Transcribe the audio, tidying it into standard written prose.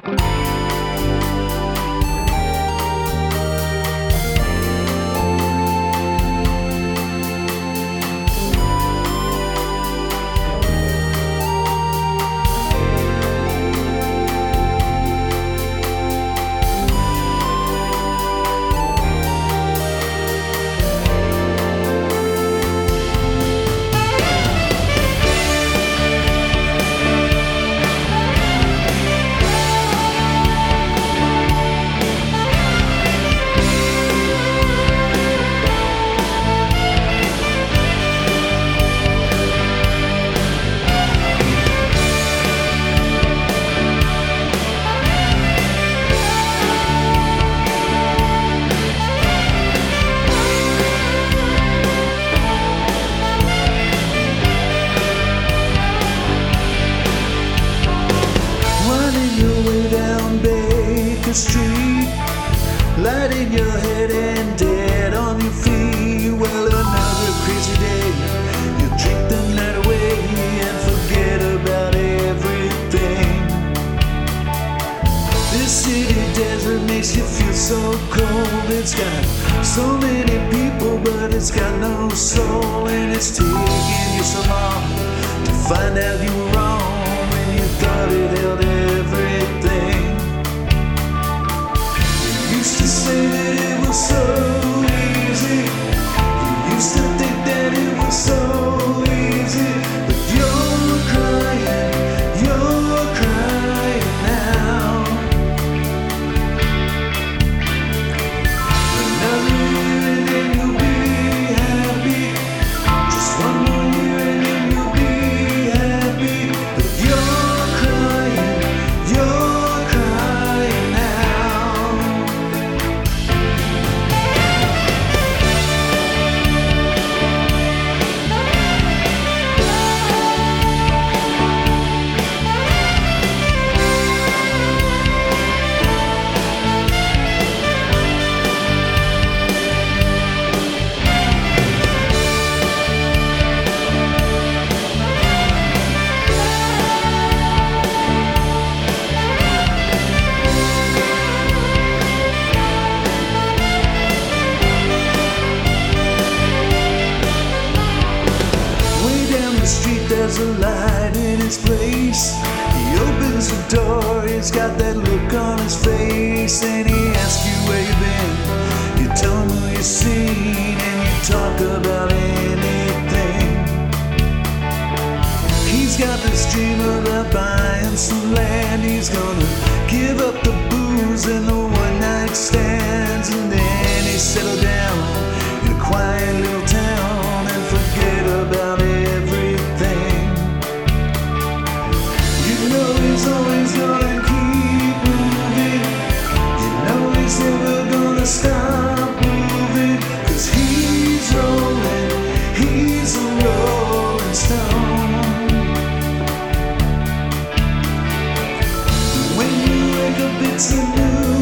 Street, lighting your head and dead on your feet. Well, another crazy day. You drink the night away and forget about everything. This city desert makes you feel so cold. It's got so many people, but it's got no soul. And it's taking you so long to find out you were wrong when you thought it held everything. Used to say that it was so easy. You used to think that it was so easy. But you're crying now. Another year and then you'll be happy. Just one more year and then you'll be happy. But you're crying now. There's a light in his place. He opens the door, he's got that look on his face. And he asks you where you've been. You tell him who you've seen, and you talk about anything. He's got this dream about buying some land. He's gonna give up the booze and the one-night stands, and then he settle down in a quiet little town and forget about everything. He's always gonna keep moving. You know he's never gonna stop moving. 'Cause he's rolling, he's a rolling stone. When you wake up it's a new